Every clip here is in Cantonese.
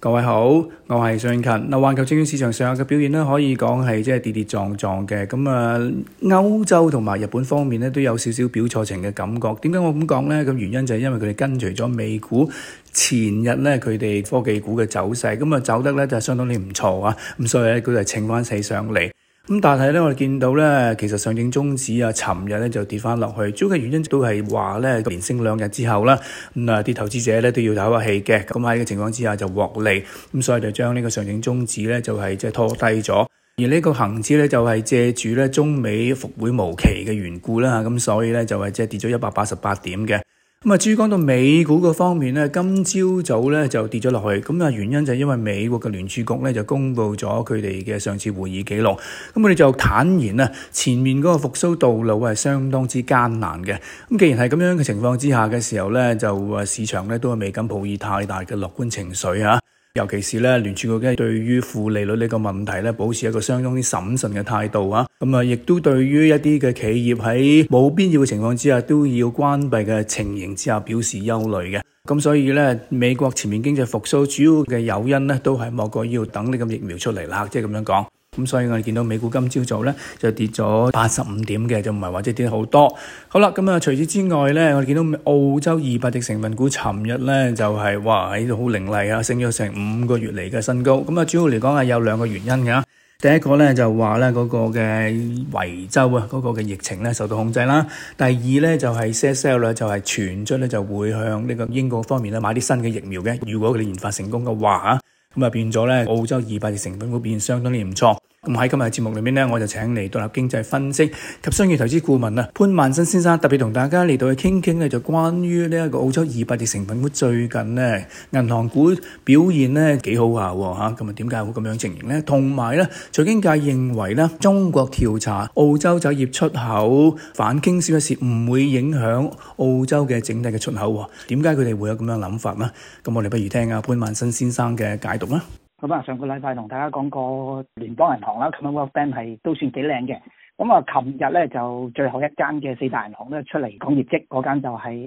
各位好，我係尚勤。環球證券市場上嘅表現咧，可以講係即係跌跌撞撞嘅。歐洲同埋日本方面咧都有少少表錯情嘅感覺。點解我咁講咧？咁原因就係因為佢哋跟隨咗美股前日咧佢哋科技股嘅走勢，走得咧就相當之唔錯啊。咁所以咧佢就稱翻起上嚟。但係咧，我哋見到咧，其實上證綜指尋日咧就跌翻落去，主要嘅原因都係話咧，連升2日之後啦，啲投資者咧都要唞下氣嘅，咁喺個情況之下就獲利，所以就將呢個上證綜指咧就係即係拖低咗，而呢個恒指咧就係借住咧中美復會無期嘅緣故啦，咁所以咧就係即係跌咗188點嘅。至於講到美股嗰方面咧，今朝早咧就跌咗落去，原因就係因為美國嘅聯儲局咧就公布咗佢哋嘅上次會議記錄，咁佢哋就坦言啊，前面嗰個復甦道路係相當之艱難嘅。咁既然係咁樣嘅情況之下嘅時候咧，就市場咧都係未敢抱以太大嘅樂觀情緒啊。尤其是咧，聯儲局對於負利率呢個問題咧，保持一個相當之審慎嘅態度啊。亦都對於一啲嘅企業喺冇必要嘅情況之下都要關閉嘅情形之下表示憂慮嘅。咁所以咧，美國全面經濟復甦主要嘅誘因咧，都係莫過要等呢個疫苗出嚟啦，即係咁樣講。咁所以我哋見到美股今朝早咧就跌咗85點嘅，就唔係話即係跌得好多。好啦，除此之外咧，我哋見到澳洲200隻成分股尋日咧就係哇喺度好凌厲啊，升咗成5個月嚟嘅新高。主要嚟講係有2個原因嘅。第一個咧就話咧嗰個嘅維州啊嗰個嘅疫情咧受到控制啦。第二咧就係 CSL 咧就係傳出咧就會向呢個英國方面咧買啲新嘅疫苗嘅。如果佢哋研發成功嘅話變咗咧澳洲200隻成分股表現相當之唔錯。喺今日嘅節目裏面咧，我就請嚟獨立經濟分析及商業投資顧問潘萬新先生，特別同大家嚟到去傾傾咧，就關於呢一個澳洲200隻成分股最近咧銀行股表現咧幾好下喎。咁點解會咁樣情形咧？同埋咧，財經界認為咧，中國調查澳洲酒業出口反傾銷一事唔會影響澳洲嘅整體嘅出口喎。點解佢哋會有咁樣諗法呢？咁我哋不如聽下潘萬新先生嘅解讀啦。 上個禮拜同大家講過聯邦銀行啦 Commonwealth Bank 係都算幾靚嘅。琴日咧就最後一間嘅4大銀行咧出嚟講業績，嗰間就係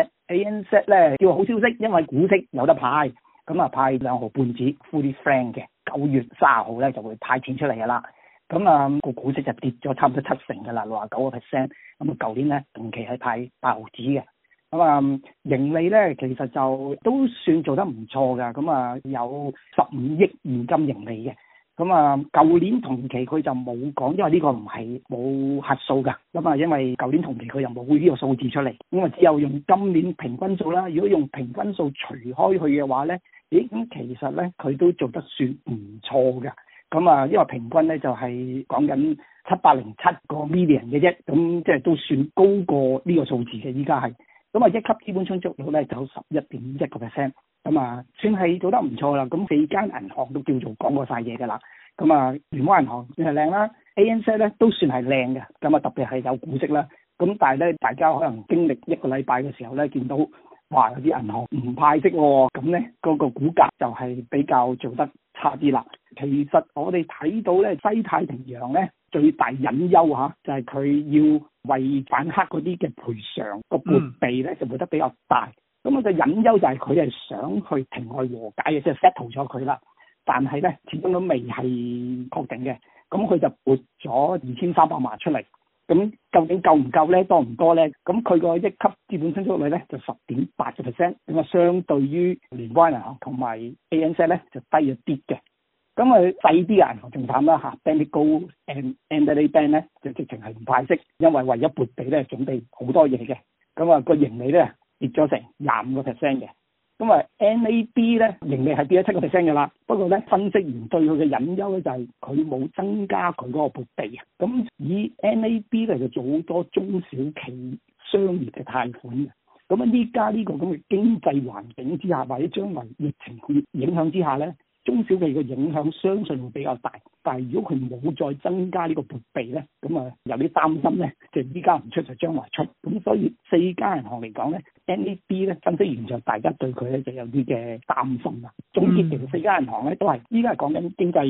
ANZ 咧叫好消息，因為股息有得派，派2毫半紙 fully frank 嘅，9月30號咧就會派錢出嚟噶啦。個股息就跌咗差唔多70%噶啦，69%。舊年咧同期係派8毫紙嘅。盈利咧其實就都算做得唔錯噶，有15億現金盈利嘅。舊年同期佢就冇講，因為呢個唔係冇核數噶。因為舊年同期佢又冇呢個數字出嚟，只有用今年平均數啦。如果用平均數除開去嘅話咧，咁其實咧佢都做得算唔錯嘅。因為平均咧就係講緊707個 million 嘅啫，咁即係都算高過呢個數字嘅，依家係。一級資本充足率咧就11.1%，算係做得唔錯啦。4間銀行都叫做講過晒嘢㗎啦。聯邦銀行算係靚啦 ，ANZ 咧都算係靚嘅。特別係有股息啦。但係咧，大家可能經歷1個禮拜嘅時候咧，見到哇有啲銀行唔派息喎，咁咧嗰個股價就係比較做得差啲啦。其實我哋睇到咧西太平洋咧最大隱憂就係佢要為反黑嗰啲嘅賠償個撥備咧就會得比較大。個隱憂就係佢係想去庭外和解嘅，即係 settle 咗佢啦。但係咧始終都未係確定嘅。佢就撥咗2300萬出嚟。究竟夠唔夠咧？多唔多咧？佢個1級資本充足率咧就10.8%，相對於聯邦銀行同埋 ANZ 咧就低咗啲嘅。細啲嘅銀行仲慘啦Bendigo and Adelaide Bank 咧就直情係唔派息，因為為咗撥備咧準備好多嘢嘅。個盈利咧跌咗成25% 嘅。NAB 咧盈利係跌咗7% 嘅啦。不過咧分析員對佢嘅隱憂咧就係佢冇增加佢嗰個撥備啊。以 NAB 咧就做好多中小企商業嘅貸款嘅。依家呢個咁嘅經濟環境之下，或者將來疫情影響之下咧，中小企嘅影響相信會比較大。但係如果佢冇再增加呢個撥備咧，有啲擔心咧，就依家唔出就將來出。所以4間銀行嚟講咧 ，NAB 咧分析完就大家對佢咧就有啲嘅擔心啦。總結其實4間銀行咧都係依家係講緊經濟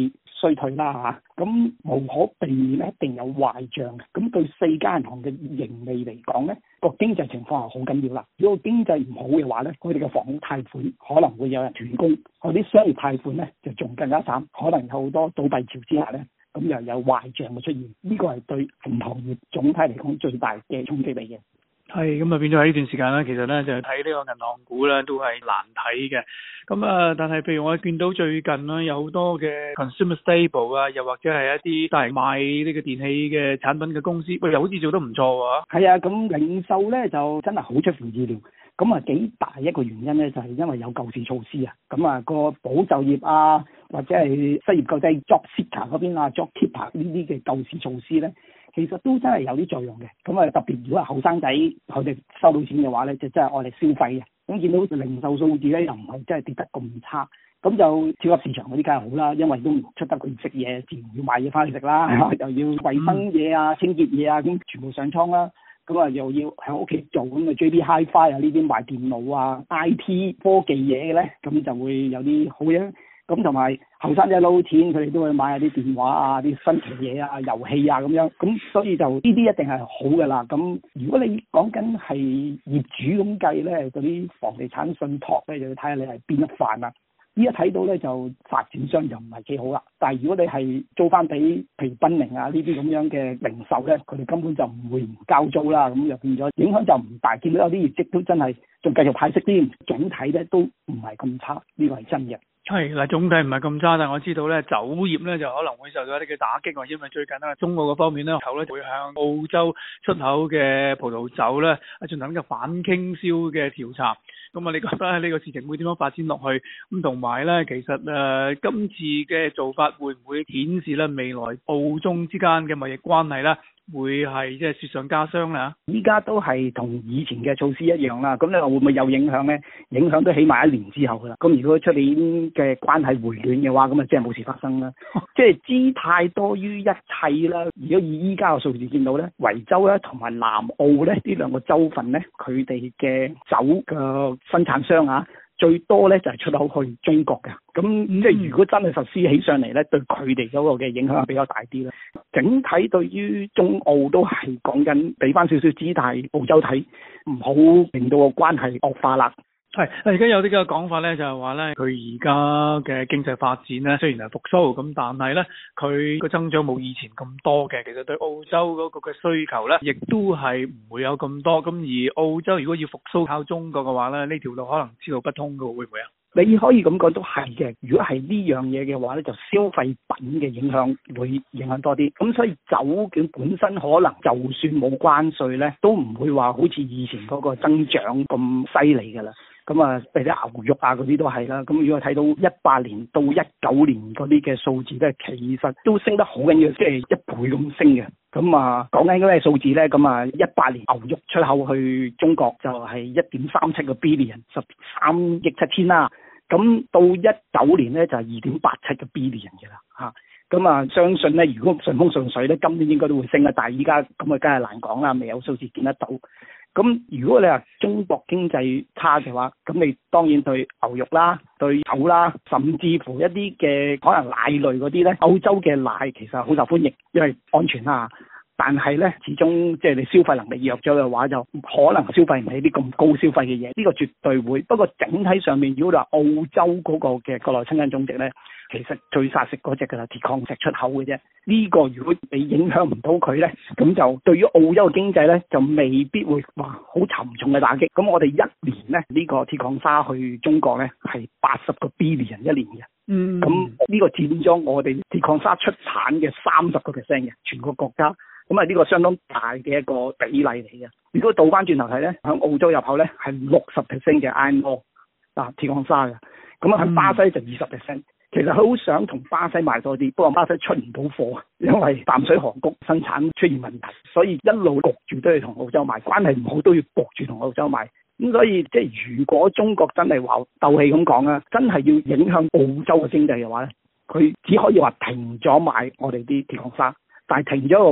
衰退啦嚇，咁無可避免一定有壞帳嘅。咁對四間銀行嘅盈利嚟講咧，個經濟情況係好緊要啦。如果經濟唔好嘅話咧，佢哋嘅房屋貸款可能會有人斷供，嗰啲商業貸款咧就仲更加慘，可能有好多倒閉潮之下咧，咁又有壞帳嘅出現。呢個係對銀行業總體嚟講最大嘅衝擊嚟嘅。 係咁啊，變咗喺呢段時間咧，其實咧就睇呢個銀行股咧都係難睇嘅。咁啊，但係譬如我見到最近咧有好多嘅 consumer staple 啊，又或者係一啲大型賣呢個電器嘅產品嘅公司，喂，又好似做得唔錯喎。 係啊，咁零售咧就真係好出乎意料。咁啊幾大一個原因咧，就係因為有救市措施啊。咁啊個保就業啊，或者係失業救濟 job seeker 嗰邊啊 job keeper 呢啲嘅救市措施咧，其實都真係有啲作用嘅。咁啊特別如果係後生仔佢哋收到錢嘅話咧，就真係愛嚟消費嘅。咁見到零售數字咧又唔係真係跌得咁差，咁就超級市場嗰啲梗係好啦，因為都唔出得去食嘢，自然要買嘢翻去食啦，又要衞生嘢啊、清潔嘢啊，咁全部上倉啦。咁啊又要喺屋企做，咁啊 JB Hi-Fi 啊呢啲賣電腦啊 IT 科技嘢嘅咧，咁就會有啲好嘢。咁同埋後生仔撈錢，佢哋都會買下啲電話啊、啲新奇嘢啊、遊戲啊咁樣。咁所以就呢啲一定係好嘅啦。咁如果你講緊係業主咁計咧，嗰啲房地產信託咧，就要睇下你係邊一範啦。呢一睇到咧就發展商就唔係幾好啦，但係如果你係租翻俾譬如賓寧啊呢啲咁樣嘅零售咧，佢哋根本就唔會唔交租啦，咁就變咗影響就唔大。見到有啲業績都真係仲繼續派息添，總體咧都唔係咁差，呢個係真嘅。 係嗱，總體唔係咁差，但係我知道咧，酒業咧就可能會受到一啲嘅打擊喎，因為最近咧中澳嗰方面咧，頭咧會向澳洲出口嘅葡萄酒咧進行一個反傾銷嘅調查。咁啊，你覺得呢個事情會點樣發展落去？咁同埋咧，其實今次嘅做法會唔會顯示咧未來澳中之間嘅貿易關係咧？會係即係雪上加霜啦！ 依家都係同以前嘅措施一樣啦，咁你話會唔會有影響呢？影響都起碼1年之後噶啦。咁如果出年嘅關係回暖嘅話，咁啊即係冇事發生啦。即係姿態多於一切啦。如果以依家嘅數字見到呢，維州咧同埋南澳咧呢兩個州份呢，佢哋嘅酒嘅生產商啊，最多咧就係出口去中國嘅。咁即係如果真係實施起上嚟咧，對佢哋嗰個嘅影響比較大啲啦。整體對於中澳都係講緊俾翻少少姿態，澳洲睇唔好令到個關係惡化啦。 係，而家有啲嘅講法咧，就係話咧，佢而家嘅經濟發展咧，雖然係復甦，咁但係咧，佢個增長冇以前咁多嘅。其實對澳洲嗰個嘅需求咧，亦都係唔會有咁多。咁而澳洲如果要復甦靠中國嘅話咧，呢條路可能此路不通嘅，會唔會啊？ 你可以咁講都係嘅。如果係呢樣嘢嘅話咧，就消費品嘅影響會影響多啲。咁所以酒嘅本身可能就算冇關稅咧，都唔會話好似以前嗰個增長咁犀利㗎啦。咁啊，譬如啲牛肉啊嗰啲都係啦。咁如果睇到18年到19年嗰啲嘅數字咧，其實都升得好緊要，即係1倍咁升嘅。咁啊，講緊嗰啲數字咧，咁啊18年牛肉出口去中國就係1.37個 billion， 13億7千啦。咁到19年咧就係2.87個 billion 嘅啦嚇。咁啊，相信咧如果順風順水咧，今年應該都會升啦。但係依家咁啊，梗係難講啦，未有數字見得到。咁如果你話中國經濟差嘅話，咁你當然對牛肉啦、對酒啦，甚至乎一啲嘅可能奶類嗰啲咧，澳洲嘅奶其實好受歡迎，因為安全啦。但係咧，始終即係你消費能力弱咗嘅話，就可能消費唔起啲咁高消費嘅嘢。呢個絕對會。不過整體上面，如果你話澳洲嗰個嘅國內生產總值咧，其實最殺食嗰隻嘅就鐵礦石出口嘅啫。呢個如果你影響唔到佢咧，咁就對於澳洲嘅經濟咧，就未必會話好沉重嘅打擊。咁我哋一年咧，呢個鐵礦砂去中國咧係80個 billion 一年嘅。咁呢個佔咗我哋鐵礦砂出產嘅30%嘅全個國家。咁啊，呢個相當大嘅一個比例嚟嘅。如果倒翻轉頭睇咧，喺澳洲入口咧係60% 嘅 iron ore 鐵礦砂嘅。咁啊，喺巴西就20%。其實佢好想同巴西賣多啲，不過巴西出唔到貨，因為淡水河谷生產出現問題，所以一路焗住都要同澳洲賣，關係唔好都要焗住同澳洲賣。咁所以即係如果中國真係話鬥氣咁講啊，真係要影響澳洲嘅經濟嘅話咧，佢只可以話停咗賣我哋啲鐵礦砂，但係停咗嘅話，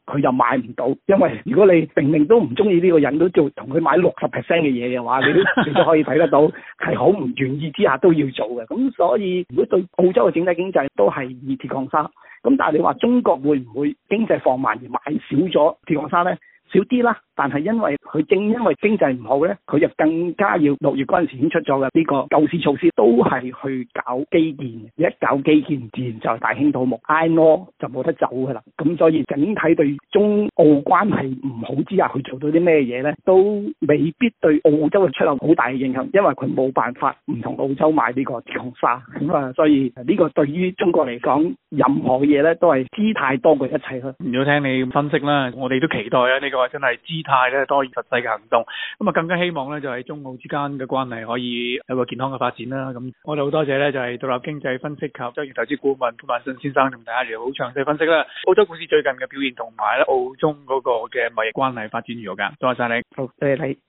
佢又買唔到，因為如果你明明都唔中意呢個人，都做同佢買60% 嘅嘢嘅話，你都可以睇得到係好唔願意之下都要做嘅。咁所以如果對澳洲嘅整體經濟都係以鐵礦砂，咁但係你話中國會唔會經濟放慢而買少咗鐵礦砂呢？少啲啦，但係因為經濟唔好咧，佢就更加要6月嗰陣時已經出咗嘅呢個救市措施，都係去搞基建。一搞基建，自然就係大興土木 ，I know 就冇得走噶啦。咁所以整體對中澳關係唔好之下，去做到啲咩嘢咧，都未必對澳洲嘅出口好大嘅影響，因為佢冇辦法唔同澳洲買呢個鐵礦砂。咁啊，所以呢個對於中國嚟講，任何嘢咧都係姿態多過一切咯。 如果聽你分析啦，我哋都期待啊呢個真係姿態咧多於實際嘅行動，咁啊更加希望咧就係中澳之間嘅關係可以有個健康嘅發展啦。咁我哋好多謝咧就係獨立經濟分析及周業投資顧問潘萬信先生同大家聊好詳細分析啦。澳洲股市最近嘅表現同埋咧澳中嗰個嘅貿易關係發展如何㗎？多謝晒你。 好，謝謝你。